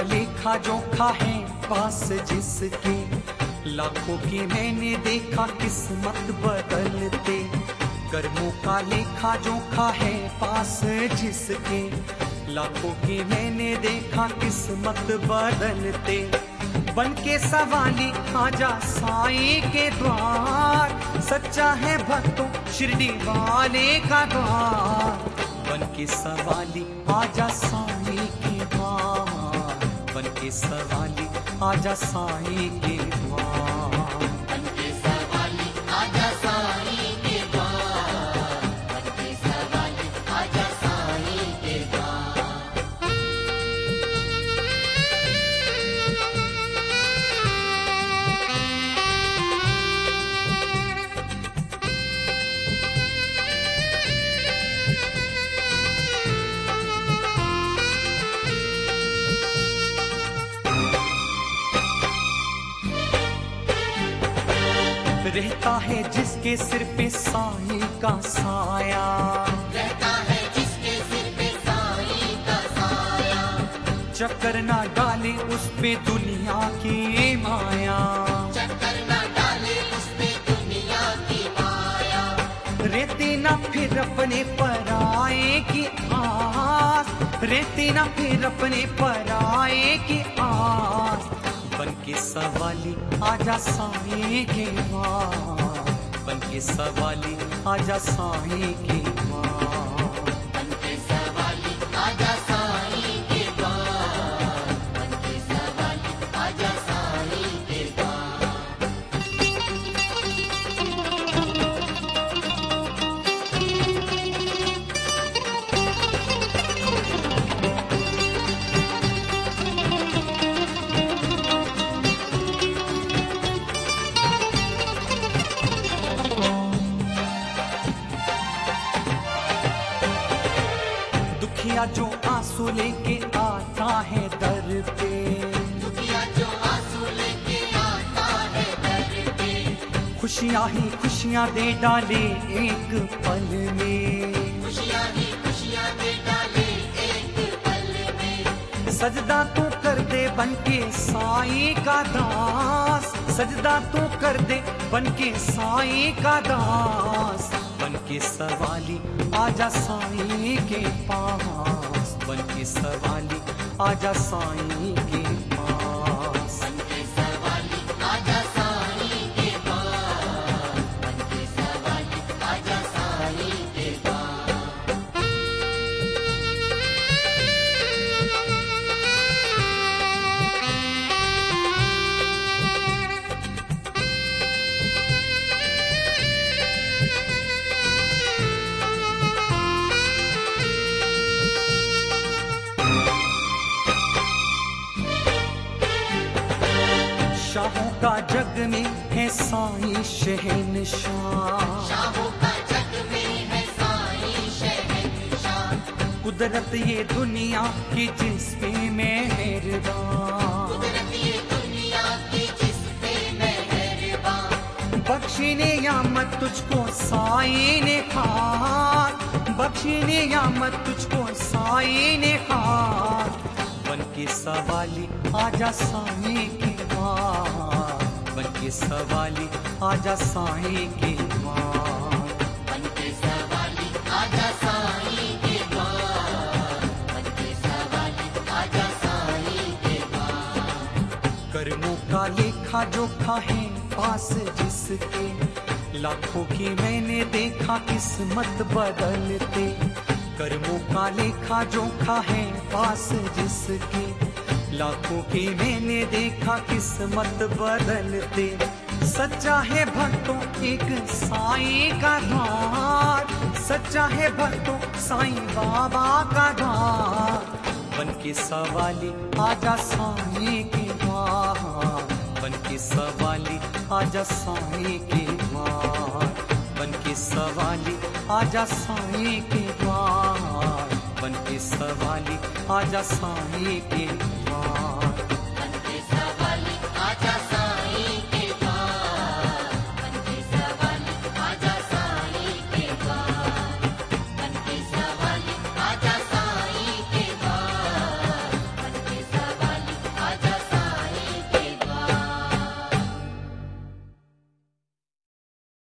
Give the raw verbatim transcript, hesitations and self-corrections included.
लेखा जोखा है पास जिसके, लाखों की मैंने देखा किस्मत बदलते। कर्मों का लेखा जोखा है पास जिसके, लाखों की मैंने देखा किस्मत बदलते। बन के सवाली आजा साईं के द्वार, सच्चा है भक्तों शिरडी वाले का द्वार। बन के सवाली आजा साईं के द्वार, बन के सवाली आजा साईं के द्वार। बन के सवाली आजा साईं के द्वार, बन के सवाली आजा साईं के द्वार। रहता है जिसके सिर पे साईं का साया, रहता है जिसके सिर पे साईं का साया। चक्कर ना डाले उस पे दुनिया की माया, चक्कर न डाले उस पे दुनिया की माया। रहती ना फिर अपने पराए की आस, रहती ना फिर अपने पराए की आस। बन के सवाली आजा साईं के द्वार, बन के सवाली आजा साईं के द्वार। बन के सवाली आजा साईं के द्वार, बन के सवाली आजा साईं के द्वार। दुखिया जो आंसू लेके आता है दर पे, दुखिया जो आंसू लेके आता है दर पे। खुशियाँ ही खुशियाँ दे डाले एक पल में, खुशियाँ ही खुशियाँ दे डाले एक पल में। सजदा तू कर दे बन के साईं का दास, सजदा तू कर दे बन के साईं का दास। बन के सवाली आजा साईं के पास, बन के सवाली आजा साईं के पास। बन के सवाली आजा साईं के पास, बन के सवाली आजा साईं के पास। शाहों का जग में है साईं शहनशाह, शाहों का जग में है साईं शहंशाह। कुदरत ये दुनिया की जिस पे मेहरबान, कुदरत ये दुनिया की जिस पे मेहरबान। बख्शी नियामत तुझको साईं ने खाक, बख्शी नियामत तुझको साईं ने खाक। बन के सवाली आजा साईं के द्वार, बन के सवाली आजा साईं के द्वार। बन के सवाली आजा साईं के द्वार, बन के सवाली आजा साईं के द्वार। कर्मों का लेखा जोखा है पास जिसके, लाखों की मैंने देखा किस्मत बदलते। कर्मों का लेखा जोखा है पास जिसके, लाखों की मैंने देखा किस्मत बदलते। सच्चा है भक्तों एक साईं का द्वार, सच्चा है भक्तों साईं बाबा का द्वार। बन के सवाली आजा साईं के द्वार, बन के सवाली आजा साईं के द्वार। बन के सवाली आजा साईं के द्वार, बन के सवाली आजा साईं के द्वार।